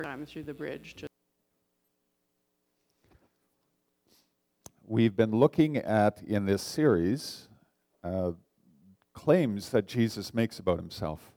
time through the bridge. We've been looking at, in this series, claims that Jesus makes about himself.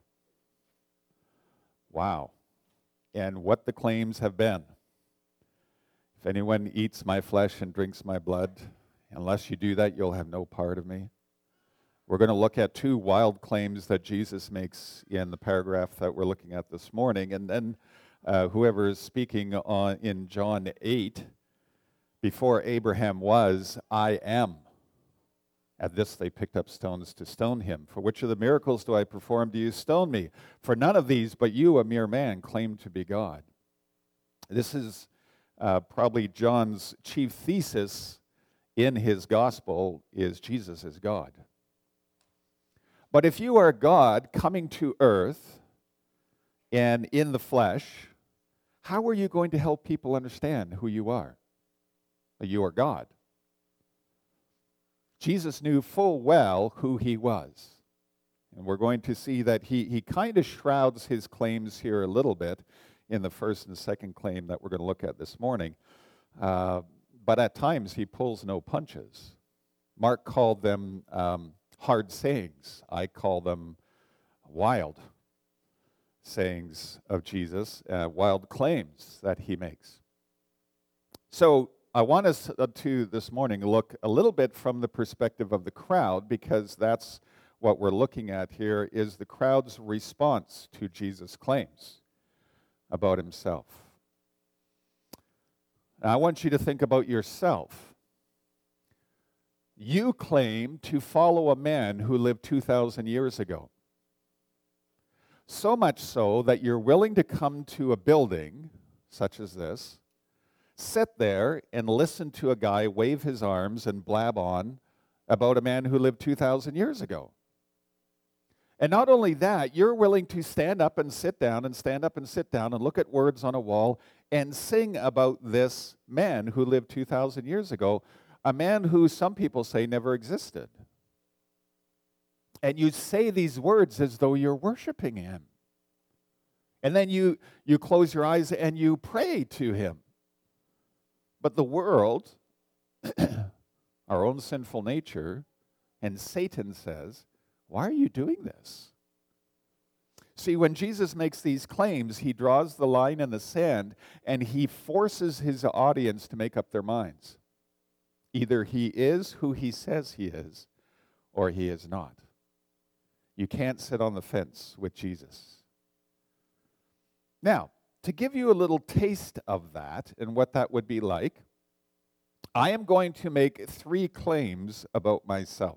Wow. And what the claims have been. If anyone eats my flesh and drinks my blood, unless you do that, you'll have no part of me. We're going to look at two wild claims that Jesus makes in the paragraph that we're looking at this morning. And then whoever is speaking in John 8, before Abraham was, I am. At this they picked up stones to stone him. For which of the miracles do I perform do you stone me? For none of these, but you, a mere man, claim to be God. This is probably John's chief thesis in his gospel, is Jesus is God. But if you are God coming to earth and in the flesh, how are you going to help people understand who you are? You are God. Jesus knew full well who he was. And we're going to see that he kind of shrouds his claims here a little bit in the first and second claim that we're going to look at this morning. But at times he pulls no punches. Mark called them hard sayings. I call them wild sayings of Jesus, wild claims that he makes. So I want us to this morning look a little bit from the perspective of the crowd, because that's what we're looking at here, is the crowd's response to Jesus' claims about himself. Now, I want you to think about yourself. You claim to follow a man who lived 2,000 years ago. So much so that you're willing to come to a building such as this, sit there and listen to a guy wave his arms and blab on about a man who lived 2,000 years ago. And not only that, you're willing to stand up and sit down and stand up and sit down and look at words on a wall and sing about this man who lived 2,000 years ago, a man who some people say never existed. And you say these words as though you're worshiping him. And then you close your eyes and you pray to him. But the world, our own sinful nature, and Satan says, why are you doing this? See, when Jesus makes these claims, he draws the line in the sand and he forces his audience to make up their minds. Either he is who he says he is, or he is not. You can't sit on the fence with Jesus. Now, to give you a little taste of that and what that would be like, I am going to make 3 claims about myself.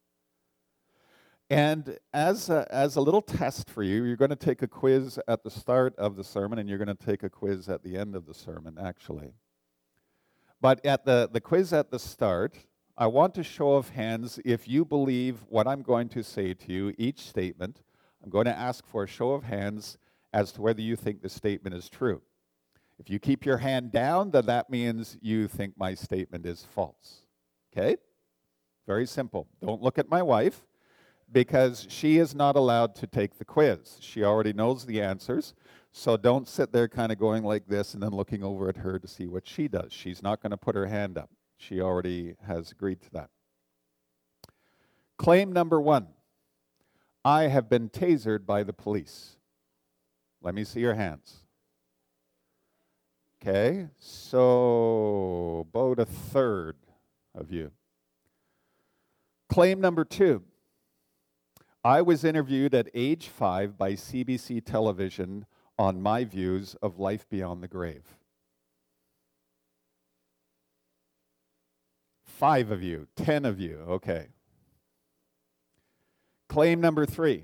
And as a little test for you, you're going to take a quiz at the start of the sermon, and you're going to take a quiz at the end of the sermon, actually. But at the quiz at the start, I want a show of hands if you believe what I'm going to say to you, each statement. I'm going to ask for a show of hands as to whether you think the statement is true. If you keep your hand down, then that means you think my statement is false. Okay? Very simple. Don't look at my wife, because she is not allowed to take the quiz. She already knows the answers, so don't sit there kind of going like this and then looking over at her to see what she does. She's not going to put her hand up. She already has agreed to that. Claim number 1. I have been tasered by the police. Let me see your hands. Okay, so about a third of you. Claim number 2. I was interviewed at age 5 by CBC Television on my views of life beyond the grave. 5 of you, 10 of you, okay. Claim number 3.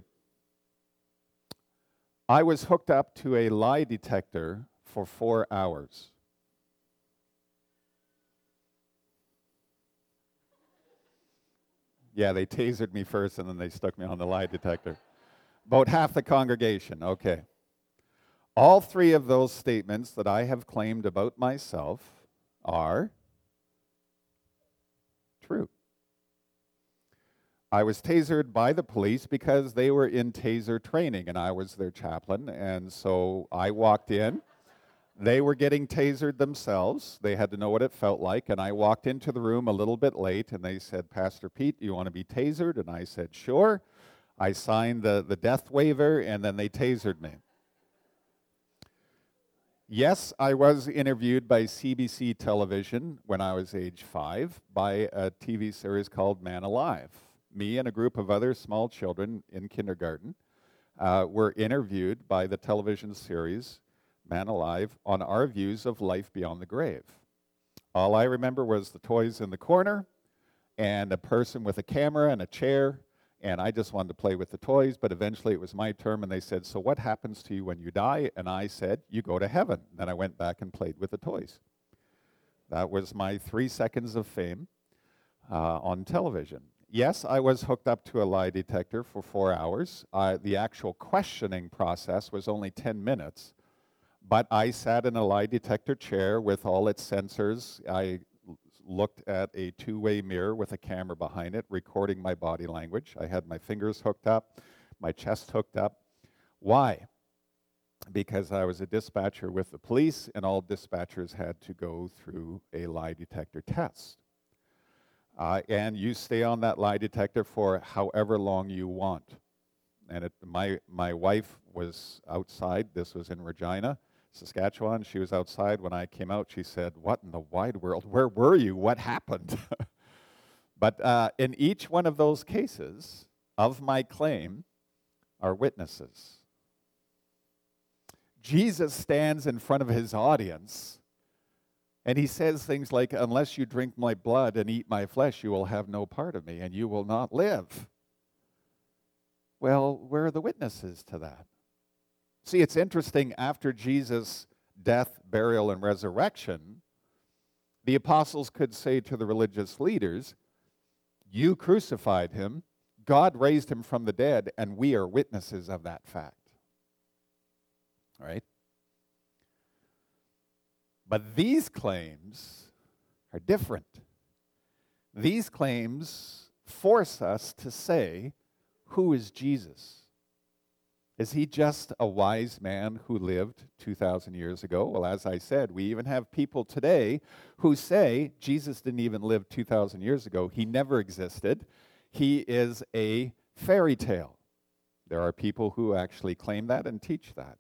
I was hooked up to a lie detector for 4 hours. Yeah, they tasered me first and then they stuck me on the lie detector. About half the congregation, okay. All 3 of those statements that I have claimed about myself are true. I was tasered by the police because they were in taser training and I was their chaplain, and so I walked in They were getting tasered themselves. They had to know what it felt like. And I walked into the room a little bit late, and they said, Pastor Pete, do you want to be tasered? And I said, sure. I signed the death waiver, and then they tasered me. Yes, I was interviewed by CBC Television when I was age 5 by a TV series called Man Alive. Me and a group of other small children in kindergarten were interviewed by the television series Man Alive on our views of life beyond the grave. All I remember was the toys in the corner and a person with a camera and a chair, and I just wanted to play with the toys, but eventually it was my turn, and they said, so what happens to you when you die? And I said, you go to heaven. Then I went back and played with the toys. That was my 3 seconds of fame on television. Yes, I was hooked up to a lie detector for 4 hours. The actual questioning process was only 10 minutes, but I sat in a lie detector chair with all its sensors. I looked at a two-way mirror with a camera behind it, recording my body language. I had my fingers hooked up, my chest hooked up. Why? Because I was a dispatcher with the police, and all dispatchers had to go through a lie detector test. And you stay on that lie detector for however long you want. And my wife was outside. This was in Regina, Saskatchewan. She was outside. When I came out, she said, what in the wide world? Where were you? What happened? But in each one of those cases of my claim are witnesses. Jesus stands in front of his audience, and he says things like, unless you drink my blood and eat my flesh, you will have no part of me, and you will not live. Well, where are the witnesses to that? See, it's interesting, after Jesus' death, burial, and resurrection, the apostles could say to the religious leaders, you crucified him, God raised him from the dead, and we are witnesses of that fact. All right? But these claims are different. These claims force us to say, who is Jesus? Is he just a wise man who lived 2,000 years ago? Well, as I said, we even have people today who say Jesus didn't even live 2,000 years ago. He never existed. He is a fairy tale. There are people who actually claim that and teach that.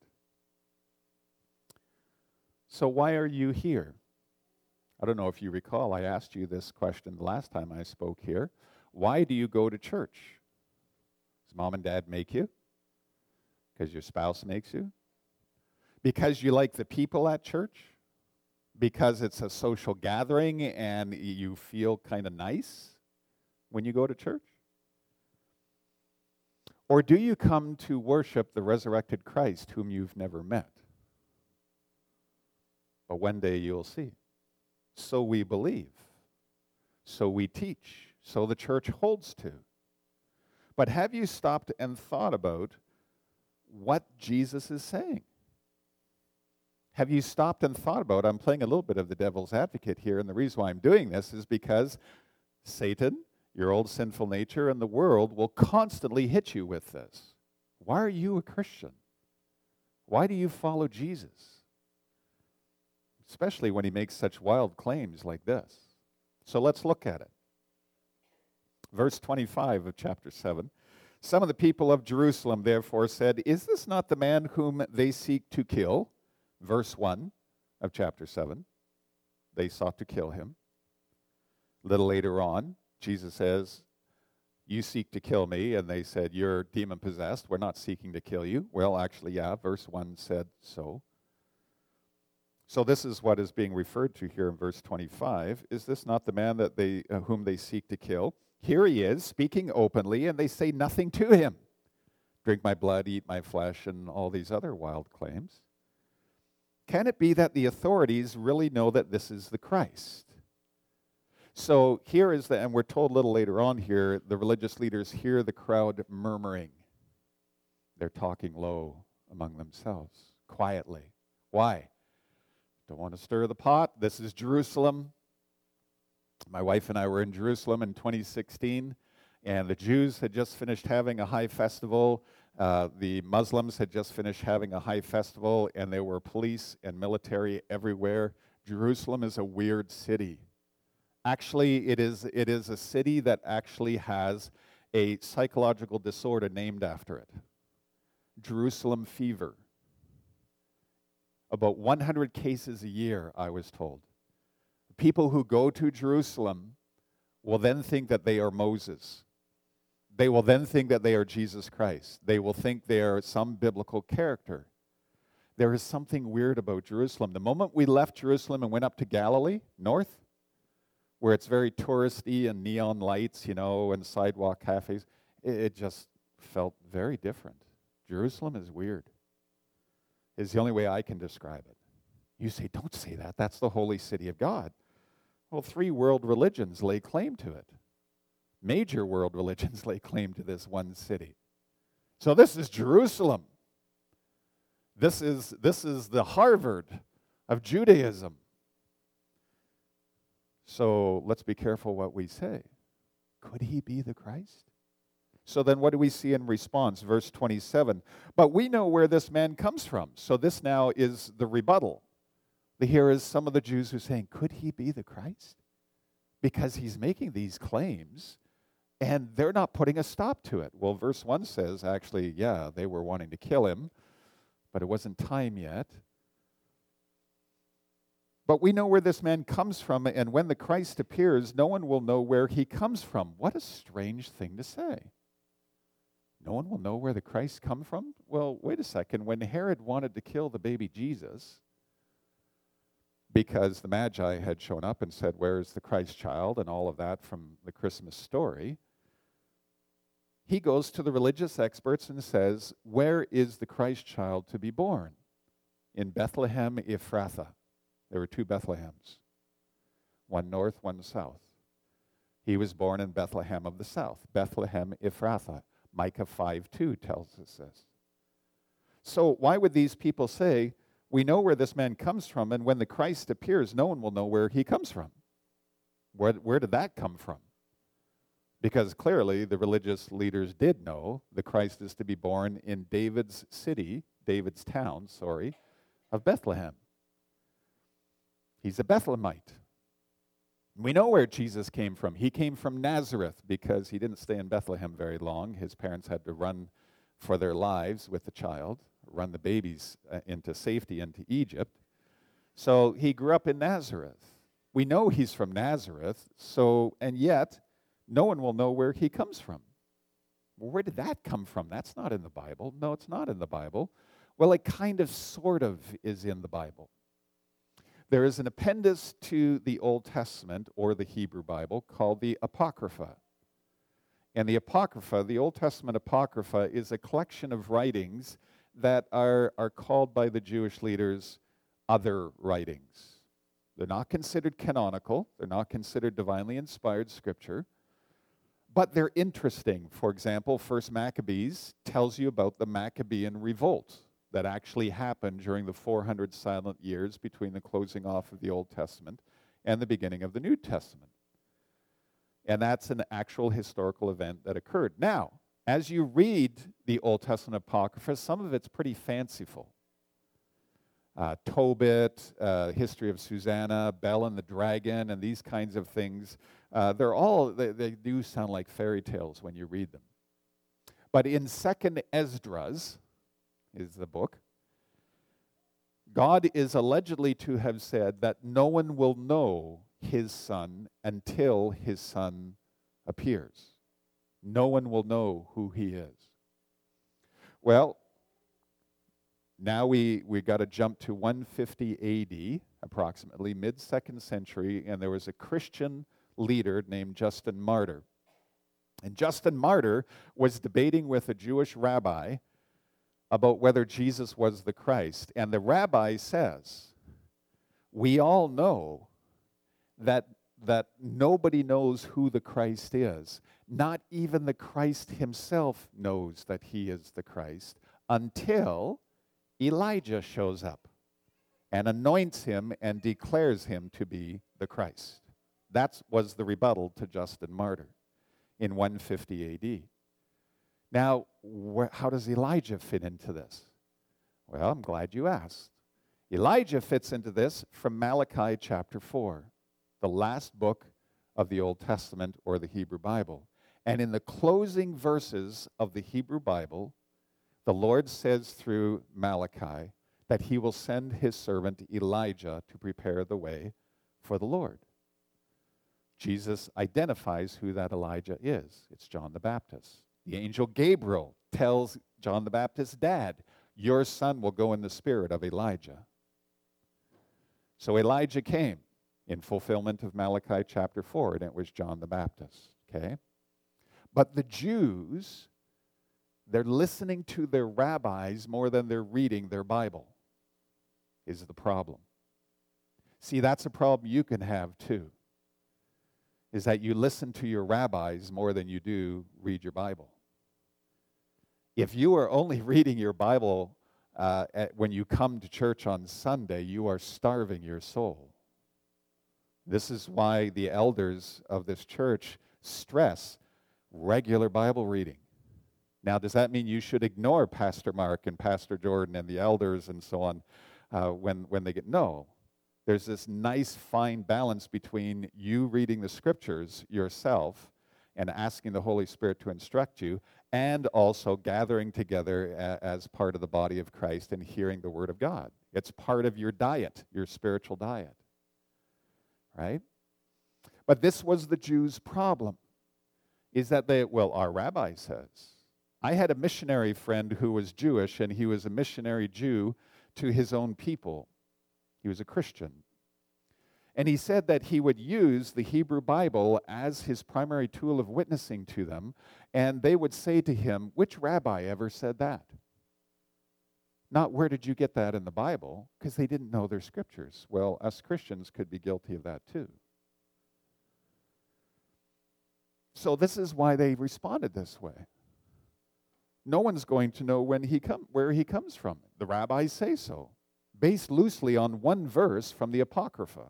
So why are you here? I don't know if you recall, I asked you this question the last time I spoke here. Why do you go to church? Does mom and dad make you? Because your spouse makes you? Because you like the people at church? Because it's a social gathering and you feel kind of nice when you go to church? Or do you come to worship the resurrected Christ whom you've never met? But one day you'll see. So we believe. So we teach. So the church holds to. But have you stopped and thought about what Jesus is saying? Have you stopped and thought about, I'm playing a little bit of the devil's advocate here, and the reason why I'm doing this is because Satan, your old sinful nature, and the world will constantly hit you with this. Why are you a Christian? Why do you follow Jesus? Especially when he makes such wild claims like this. So let's look at it. Verse 25 of chapter 7. Some of the people of Jerusalem therefore said, is this not the man whom they seek to kill? Verse 1 of chapter 7. They sought to kill him. A little later on, Jesus says, you seek to kill me. And they said, you're demon-possessed. We're not seeking to kill you. Well, actually, yeah, verse 1 said so. So this is what is being referred to here in verse 25. Is this not the man that whom they seek to kill? Here he is, speaking openly, and they say nothing to him. Drink my blood, eat my flesh, and all these other wild claims. Can it be that the authorities really know that this is the Christ? So here is and we're told a little later on here, the religious leaders hear the crowd murmuring. They're talking low among themselves, quietly. Why? Don't want to stir the pot. This is Jerusalem. My wife and I were in Jerusalem in 2016, and the Jews had just finished having a high festival. The Muslims had just finished having a high festival, and there were police and military everywhere. Jerusalem is a weird city. Actually, it is a city that actually has a psychological disorder named after it. Jerusalem fever. About 100 cases a year, I was told. People who go to Jerusalem will then think that they are Moses. They will then think that they are Jesus Christ. They will think they are some biblical character. There is something weird about Jerusalem. The moment we left Jerusalem and went up to Galilee, north, where it's very touristy and neon lights, and sidewalk cafes, it just felt very different. Jerusalem is weird. Is the only way I can describe it. You say, don't say that. That's the holy city of God. Well, 3 world religions lay claim to it. Major world religions lay claim to this one city. So this is Jerusalem. This is the Harvard of Judaism. So let's be careful what we say. Could he be the Christ? So then what do we see in response? Verse 27. But we know where this man comes from. So this now is the rebuttal. Here is some of the Jews who are saying, could he be the Christ? Because he's making these claims, and they're not putting a stop to it. Well, verse 1 says, actually, yeah, they were wanting to kill him, but it wasn't time yet. But we know where this man comes from, and when the Christ appears, no one will know where he comes from. What a strange thing to say. No one will know where the Christ comes from? Well, wait a second. When Herod wanted to kill the baby Jesus, because the Magi had shown up and said, where is the Christ child, and all of that from the Christmas story, he goes to the religious experts and says, where is the Christ child to be born? In Bethlehem Ephrathah. There were 2 Bethlehems, one north, one south. He was born in Bethlehem of the south, Bethlehem Ephrathah. Micah 5:2 tells us this. So why would these people say, we know where this man comes from, and when the Christ appears, no one will know where he comes from? Where did that come from? Because clearly the religious leaders did know the Christ is to be born in David's town, of Bethlehem. He's a Bethlehemite. We know where Jesus came from. He came from Nazareth because he didn't stay in Bethlehem very long. His parents had to run for their lives with the child, run the babies into safety into Egypt. So he grew up in Nazareth. We know he's from Nazareth, and yet no one will know where he comes from. Well, where did that come from? That's not in the Bible. No, it's not in the Bible. Well, it kind of, sort of, is in the Bible. There is an appendix to the Old Testament, or the Hebrew Bible, called the Apocrypha. And the Apocrypha, the Old Testament Apocrypha, is a collection of writings that are called by the Jewish leaders other writings. They're not considered canonical. They're not considered divinely inspired scripture. But they're interesting. For example, 1 Maccabees tells you about the Maccabean revolt that actually happened during the 400 silent years between the closing off of the Old Testament and the beginning of the New Testament. And that's an actual historical event that occurred. Now, as you read the Old Testament Apocrypha, some of it's pretty fanciful. Tobit, history of Susanna, Bel and the Dragon, and these kinds of things, they do sound like fairy tales when you read them. But in 2nd Esdras, is the book, God is allegedly to have said that no one will know his son until his son appears. No one will know who he is. Well, now we got to jump to 150 AD, approximately, mid-2nd century, and there was a Christian leader named Justin Martyr. And Justin Martyr was debating with a Jewish rabbi about whether Jesus was the Christ. And the rabbi says, we all know that nobody knows who the Christ is. Not even the Christ himself knows that he is the Christ until Elijah shows up and anoints him and declares him to be the Christ. That was the rebuttal to Justin Martyr in 150 AD. Now, how does Elijah fit into this? Well, I'm glad you asked. Elijah fits into this from Malachi chapter 4, the last book of the Old Testament or the Hebrew Bible. And in the closing verses of the Hebrew Bible, the Lord says through Malachi that he will send his servant Elijah to prepare the way for the Lord. Jesus identifies who that Elijah is. It's John the Baptist. The angel Gabriel tells John the Baptist's dad, your son will go in the spirit of Elijah. So Elijah came in fulfillment of Malachi chapter 4, and it was John the Baptist, okay? But the Jews, they're listening to their rabbis more than they're reading their Bible, is the problem. See, that's a problem you can have too, is that you listen to your rabbis more than you do read your Bible. If you are only reading your Bible when you come to church on Sunday, you are starving your soul. This is why the elders of this church stress regular Bible reading. Now, does that mean you should ignore Pastor Mark and Pastor Jordan and the elders and so on when they get? No. There's this nice fine balance between you reading the scriptures yourself and asking the Holy Spirit to instruct you, and also gathering together as part of the body of Christ and hearing the Word of God. It's part of your diet, your spiritual diet, right? But this was the Jews' problem, is that our rabbi says. I had a missionary friend who was Jewish, and he was a missionary Jew to his own people. He was a Christian. And he said that he would use the Hebrew Bible as his primary tool of witnessing to them, and they would say to him, which rabbi ever said that? Not where did you get that in the Bible, because they didn't know their scriptures. Well, us Christians could be guilty of that too. So this is why they responded this way. No one's going to know where he comes from. The rabbis say so, based loosely on one verse from the Apocrypha.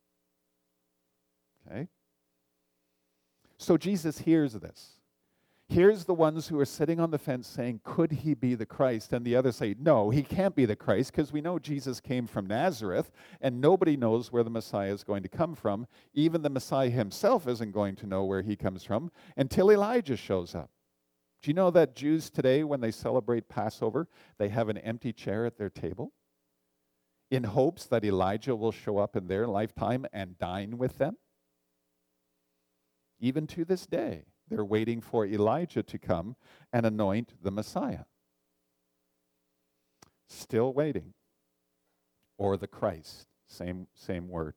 Okay? So Jesus hears this. Here's the ones who are sitting on the fence saying, could he be the Christ? And the others say, no, he can't be the Christ, because we know Jesus came from Nazareth, and nobody knows where the Messiah is going to come from. Even the Messiah himself isn't going to know where he comes from until Elijah shows up. Do you know that Jews today, when they celebrate Passover, they have an empty chair at their table in hopes that Elijah will show up in their lifetime and dine with them? Even to this day, they're waiting for Elijah to come and anoint the Messiah. Still waiting. Or the Christ, same word.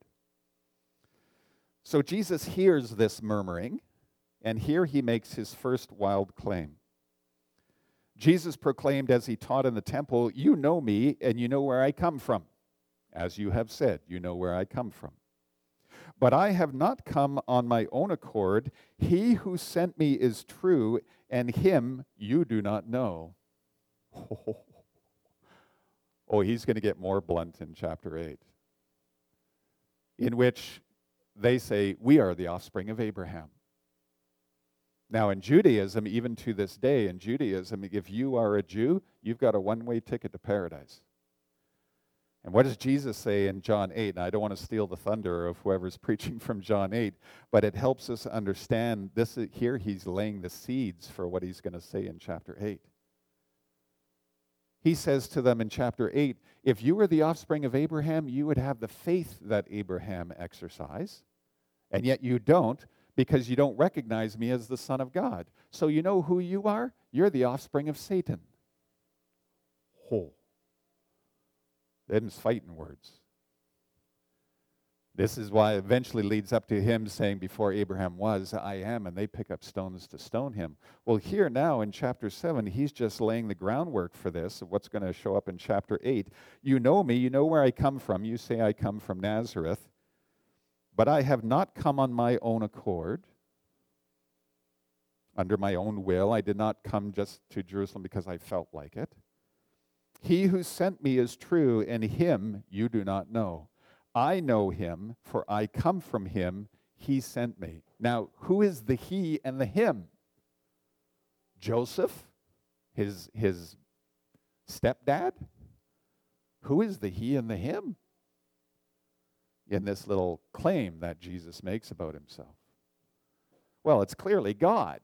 So Jesus hears this murmuring, and here he makes his first wild claim. Jesus proclaimed as he taught in the temple, you know me and you know where I come from. As you have said, you know where I come from. But I have not come on my own accord. He who sent me is true, and him you do not know. Oh, he's going to get more blunt in chapter 8, in which they say, we are the offspring of Abraham. Now, in Judaism, even to this day, in Judaism, if you are a Jew, you've got a one-way ticket to paradise. And what does Jesus say in John 8? And I don't want to steal the thunder of whoever's preaching from John 8, but it helps us understand this. Here he's laying the seeds for what he's going to say in chapter 8. He says to them in chapter 8, if you were the offspring of Abraham, you would have the faith that Abraham exercised, and yet you don't, because you don't recognize me as the Son of God. So you know who you are? You're the offspring of Satan. Oh. Them's fighting words. This is why it eventually leads up to him saying, before Abraham was, I am, and they pick up stones to stone him. Well, here now in chapter 7, he's just laying the groundwork for this, of what's going to show up in chapter 8. You know me, you know where I come from. You say I come from Nazareth, but I have not come on my own accord, under my own will. I did not come just to Jerusalem because I felt like it. He who sent me is true, and him you do not know. I know him, for I come from him. He sent me. Now, who is the he and the him? Joseph, His stepdad? Who is the he and the him in this little claim that Jesus makes about himself? Well, it's clearly God.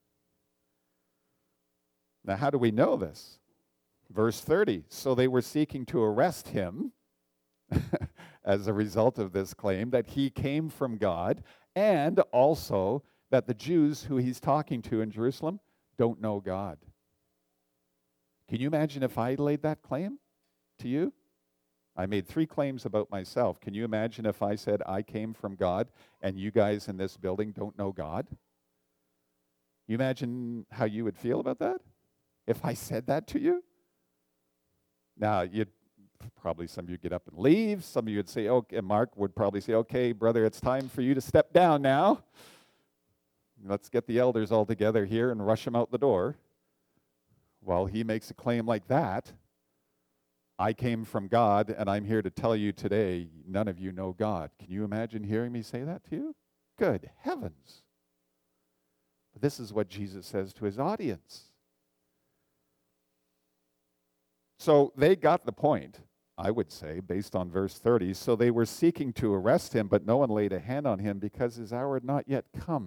Now, how do we know this? Verse 30, so they were seeking to arrest him as a result of this claim that he came from God, and also that the Jews who he's talking to in Jerusalem don't know God. Can you imagine if I laid that claim to you? I made 3 claims about myself. Can you imagine if I said I came from God and you guys in this building don't know God? You imagine how you would feel about that if I said that to you? Now, you'd probably, some of you get up and leave. Some of you would say, okay, Mark would probably say, okay, brother, it's time for you to step down now. Let's get the elders all together here and rush them out the door. Well, he makes a claim like that. I came from God, and I'm here to tell you today, none of you know God. Can you imagine hearing me say that to you? Good heavens. But this is what Jesus says to his audience. So they got the point, I would say, based on verse 30. So they were seeking to arrest him, but no one laid a hand on him because his hour had not yet come.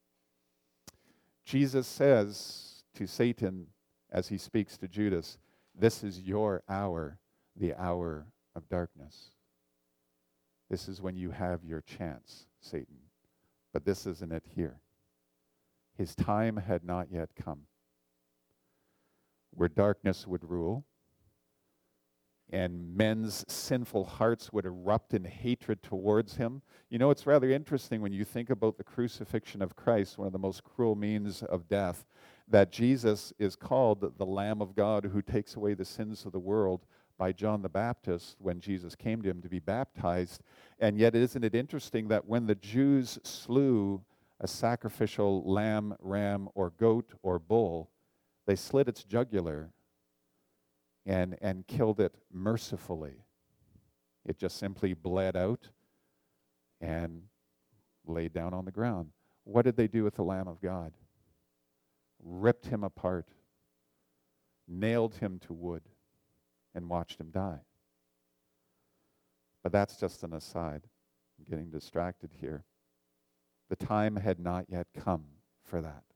Jesus says to Satan as he speaks to Judas, this is your hour, the hour of darkness. This is when you have your chance, Satan. But this isn't it here. His time had not yet come. Where darkness would rule, and men's sinful hearts would erupt in hatred towards him. You know, it's rather interesting when you think about the crucifixion of Christ, one of the most cruel means of death, that Jesus is called the Lamb of God who takes away the sins of the world by John the Baptist when Jesus came to him to be baptized. And yet, isn't it interesting that when the Jews slew a sacrificial lamb, ram, or goat, or bull, they slit its jugular and killed it mercifully. It just simply bled out and laid down on the ground. What did they do with the Lamb of God? Ripped him apart, nailed him to wood, and watched him die. But that's just an aside. I'm getting distracted here. The time had not yet come for that.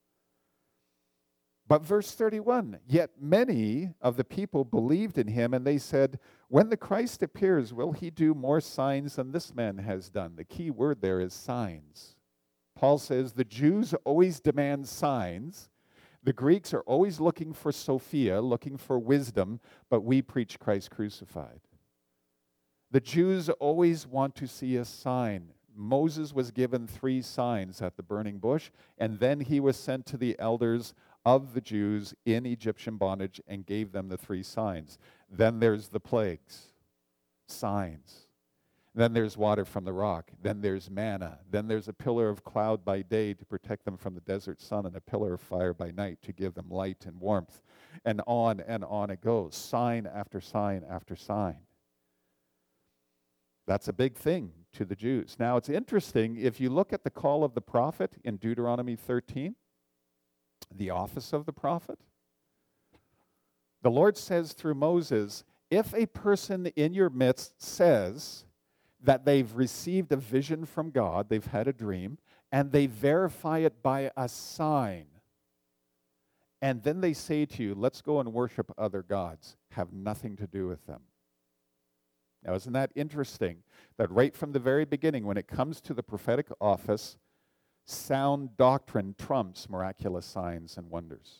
But verse 31, yet many of the people believed in him, and they said, when the Christ appears, will he do more signs than this man has done? The key word there is signs. Paul says the Jews always demand signs. The Greeks are always looking for Sophia, looking for wisdom, but we preach Christ crucified. The Jews always want to see a sign. Moses was given 3 signs at the burning bush, and then he was sent to the elders of the Jews in Egyptian bondage and gave them the 3 signs. Then there's the plagues, signs. Then there's water from the rock. Then there's manna. Then there's a pillar of cloud by day to protect them from the desert sun, and a pillar of fire by night to give them light and warmth. And on it goes, sign after sign after sign. That's a big thing to the Jews. Now, it's interesting, if you look at the call of the prophet in Deuteronomy 13, the office of the prophet, the Lord says through Moses, if a person in your midst says that they've received a vision from God, they've had a dream, and they verify it by a sign, and then they say to you, let's go and worship other gods, have nothing to do with them. Now, isn't that interesting that right from the very beginning, when it comes to the prophetic office, sound doctrine trumps miraculous signs and wonders?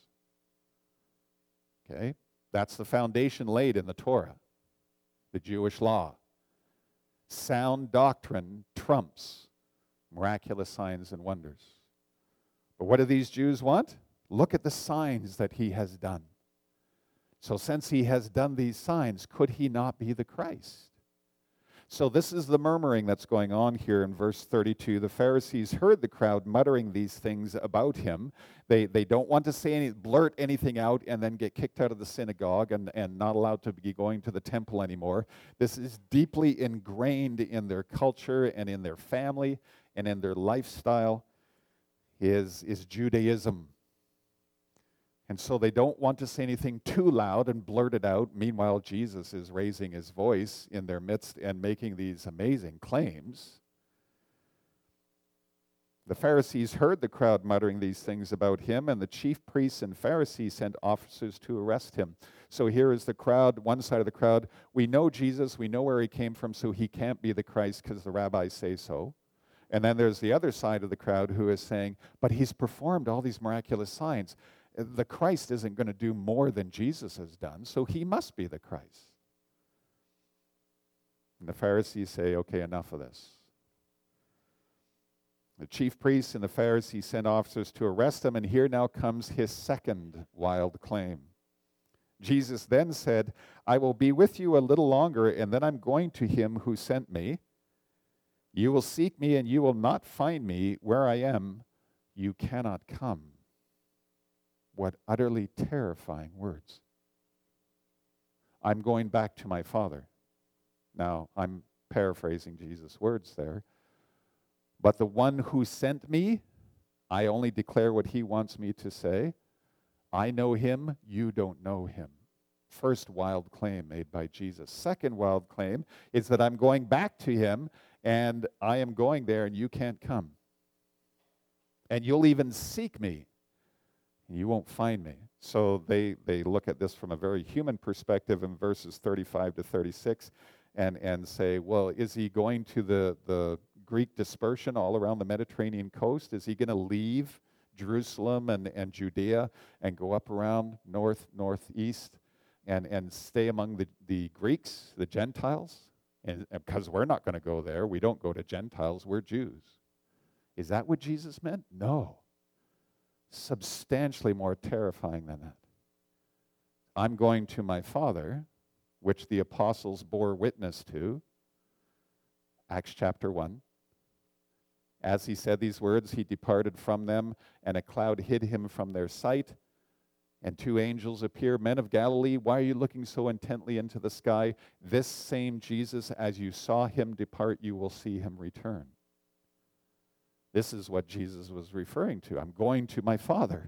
Okay? That's the foundation laid in the Torah, the Jewish law. Sound doctrine trumps miraculous signs and wonders. But what do these Jews want? Look at the signs that he has done. So since he has done these signs, could he not be the Christ? So this is the murmuring that's going on here in verse 32. The Pharisees heard the crowd muttering these things about him. They don't want to blurt anything out and then get kicked out of the synagogue and not allowed to be going to the temple anymore. This is deeply ingrained in their culture and in their family and in their lifestyle is Judaism. And so they don't want to say anything too loud and blurt it out. Meanwhile, Jesus is raising his voice in their midst and making these amazing claims. The Pharisees heard the crowd muttering these things about him, and the chief priests and Pharisees sent officers to arrest him. So here is the crowd, one side of the crowd. We know Jesus, we know where he came from, so he can't be the Christ because the rabbis say so. And then there's the other side of the crowd who is saying, but he's performed all these miraculous signs. The Christ isn't going to do more than Jesus has done, so he must be the Christ. And the Pharisees say, okay, enough of this. The chief priests and the Pharisees sent officers to arrest him, and here now comes his second wild claim. Jesus then said, I will be with you a little longer, and then I'm going to him who sent me. You will seek me, and you will not find me. Where I am, you cannot come. What utterly terrifying words. I'm going back to my Father. Now, I'm paraphrasing Jesus' words there. But the one who sent me, I only declare what he wants me to say. I know him, you don't know him. First wild claim made by Jesus. Second wild claim is that I'm going back to him, and I am going there, and you can't come. And you'll even seek me, and you won't find me. So they look at this from a very human perspective in verses 35 to 36 and say, well, is he going to the Greek dispersion all around the Mediterranean coast? Is he going to leave Jerusalem and Judea and go up around northeast and stay among the Greeks, the Gentiles? And because we're not going to go there. We don't go to Gentiles. We're Jews. Is that what Jesus meant? No. Substantially more terrifying than that. I'm going to my Father, which the apostles bore witness to. Acts chapter 1. As he said these words, he departed from them, and a cloud hid him from their sight. And two angels appear. Men of Galilee, why are you looking so intently into the sky? This same Jesus, as you saw him depart, you will see him return. This is what Jesus was referring to. I'm going to my Father.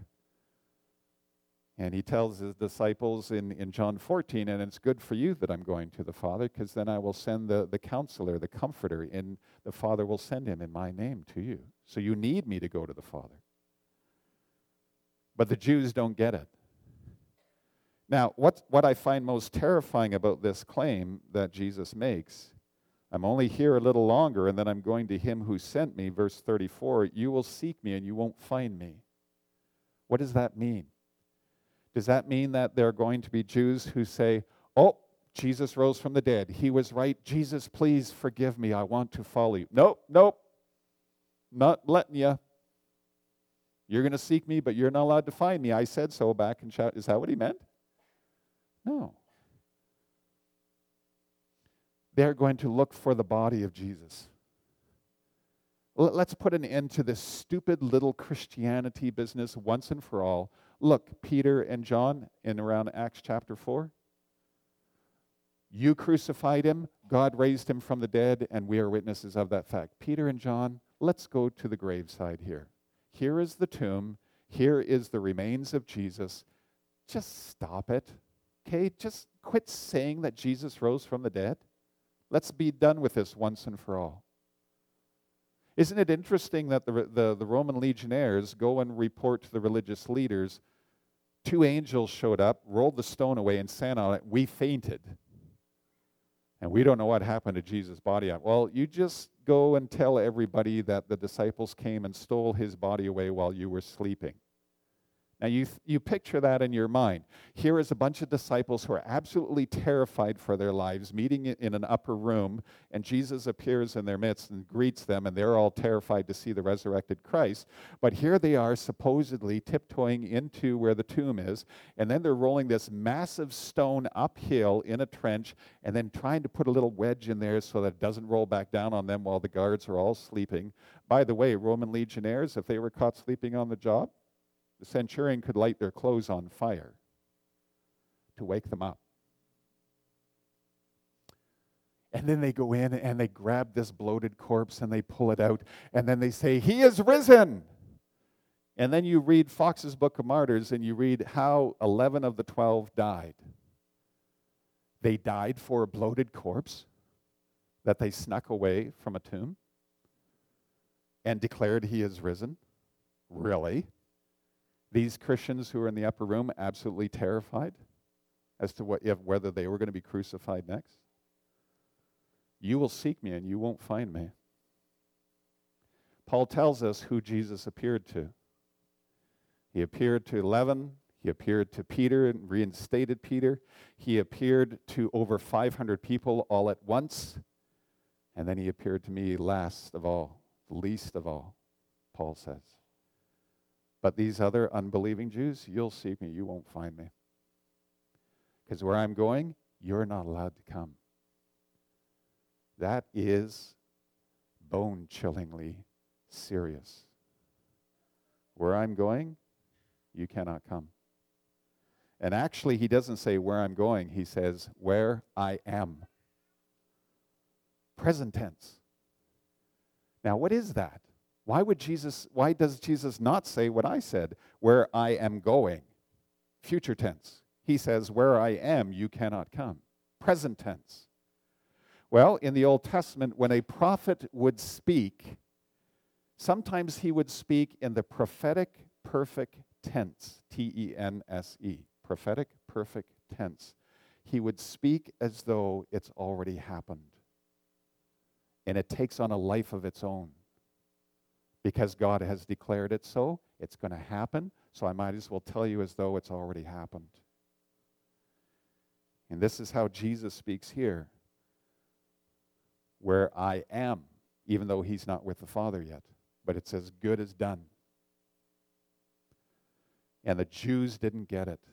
And he tells his disciples in John 14, and it's good for you that I'm going to the Father, because then I will send the counselor, the comforter, and the Father will send him in my name to you. So you need me to go to the Father. But the Jews don't get it. Now, what I find most terrifying about this claim that Jesus makes, I'm only here a little longer, and then I'm going to him who sent me, verse 34, you will seek me and you won't find me. What does that mean? Does that mean that there are going to be Jews who say, oh, Jesus rose from the dead. He was right. Jesus, please forgive me. I want to follow you. Nope, not letting you. You're going to seek me, but you're not allowed to find me. I said so back in chat. Is that what he meant? No. They're going to look for the body of Jesus. Let's put an end to this stupid little Christianity business once and for all. Look, Peter and John in around Acts chapter 4. You crucified him, God raised him from the dead, and we are witnesses of that fact. Peter and John, let's go to the graveside here. Here is the tomb. Here is the remains of Jesus. Just stop it. Okay, just quit saying that Jesus rose from the dead. Let's be done with this once and for all. Isn't it interesting that the Roman legionnaires go and report to the religious leaders, two angels showed up, rolled the stone away, and sat on it. We fainted. And we don't know what happened to Jesus' body. Well, you just go and tell everybody that the disciples came and stole his body away while you were sleeping. Now, you picture that in your mind. Here is a bunch of disciples who are absolutely terrified for their lives, meeting in an upper room, and Jesus appears in their midst and greets them, and they're all terrified to see the resurrected Christ. But here they are supposedly tiptoeing into where the tomb is, and then they're rolling this massive stone uphill in a trench, and then trying to put a little wedge in there so that it doesn't roll back down on them while the guards are all sleeping. By the way, Roman legionnaires, if they were caught sleeping on the job, the centurion could light their clothes on fire to wake them up. And then they go in and they grab this bloated corpse and they pull it out. And then they say, he is risen. And then you read Fox's Book of Martyrs and you read how 11 of the 12 died. They died for a bloated corpse that they snuck away from a tomb and declared he is risen. Really? These Christians who are in the upper room absolutely terrified as to whether they were going to be crucified next. You will seek me and you won't find me. Paul tells us who Jesus appeared to. He appeared to 11. He appeared to Peter and reinstated Peter. He appeared to over 500 people all at once. And then he appeared to me last of all, least of all, Paul says. But these other unbelieving Jews, you'll seek me, you won't find me. Because where I'm going, you're not allowed to come. That is bone-chillingly serious. Where I'm going, you cannot come. And actually, he doesn't say where I'm going. He says where I am. Present tense. Now, what is that? Why does Jesus not say what I said, where I am going? Future tense. He says, where I am, you cannot come. Present tense. Well, in the Old Testament, when a prophet would speak, sometimes he would speak in the prophetic perfect tense, T-E-N-S-E, prophetic perfect tense. He would speak as though it's already happened. And it takes on a life of its own. Because God has declared it so, it's going to happen, so I might as well tell you as though it's already happened. And this is how Jesus speaks here. Where I am, even though he's not with the Father yet. But it says, good is done. And the Jews didn't get it.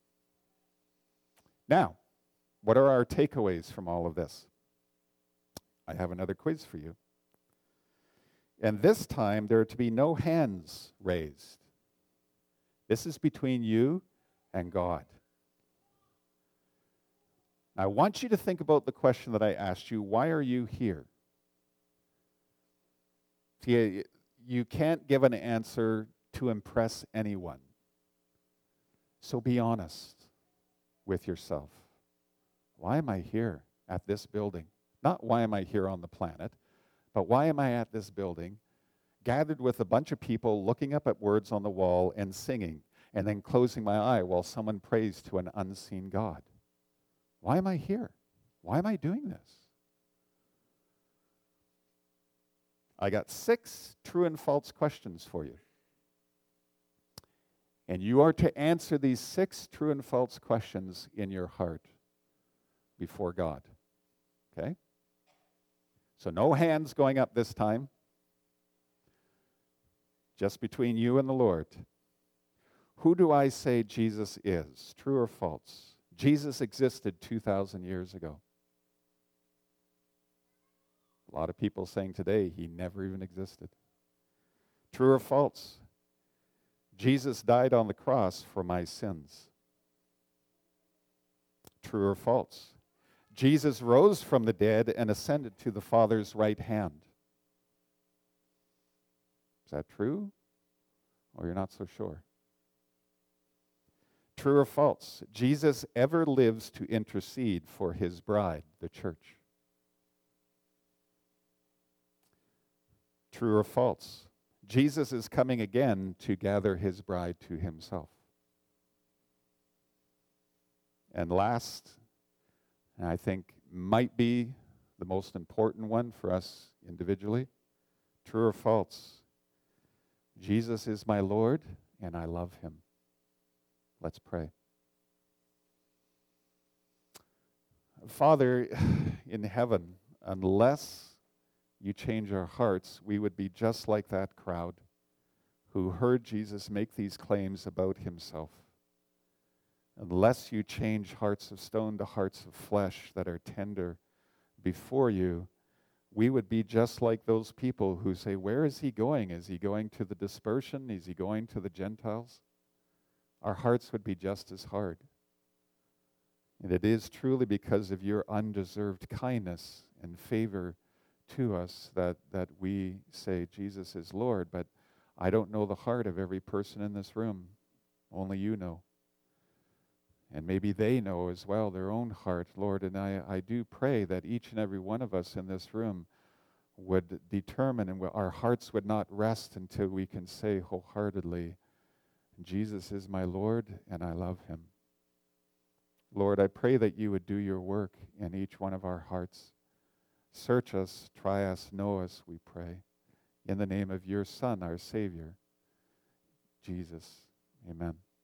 Now, what are our takeaways from all of this? I have another quiz for you. And this time, there are to be no hands raised. This is between you and God. I want you to think about the question that I asked you. Why are you here? See, you can't give an answer to impress anyone. So be honest with yourself. Why am I here at this building? Not why am I here on the planet, but why am I at this building, gathered with a bunch of people looking up at words on the wall and singing, and then closing my eye while someone prays to an unseen God? Why am I here? Why am I doing this? I got 6 true and false questions for you. And you are to answer these 6 true and false questions in your heart before God. Okay? So no hands going up this time. Just between you and the Lord. Who do I say Jesus is? True or false? Jesus existed 2,000 years ago. A lot of people saying today he never even existed. True or false? Jesus died on the cross for my sins. True or false? Jesus rose from the dead and ascended to the Father's right hand. Is that true? Or you're not so sure? True or false? Jesus ever lives to intercede for his bride, the church. True or false? Jesus is coming again to gather his bride to himself. And last, and I think might be the most important one for us individually, true or false? Jesus is my Lord, and I love him. Let's pray. Father in heaven, unless you change our hearts, we would be just like that crowd who heard Jesus make these claims about himself. Unless you change hearts of stone to hearts of flesh that are tender before you, we would be just like those people who say, where is he going? Is he going to the dispersion? Is he going to the Gentiles? Our hearts would be just as hard. And it is truly because of your undeserved kindness and favor to us that we say Jesus is Lord. But I don't know the heart of every person in this room. Only you know. And maybe they know as well their own heart, Lord. And I do pray that each and every one of us in this room would determine, and our hearts would not rest until we can say wholeheartedly, Jesus is my Lord and I love him. Lord, I pray that you would do your work in each one of our hearts. Search us, try us, know us, we pray. In the name of your Son, our Savior, Jesus. Amen.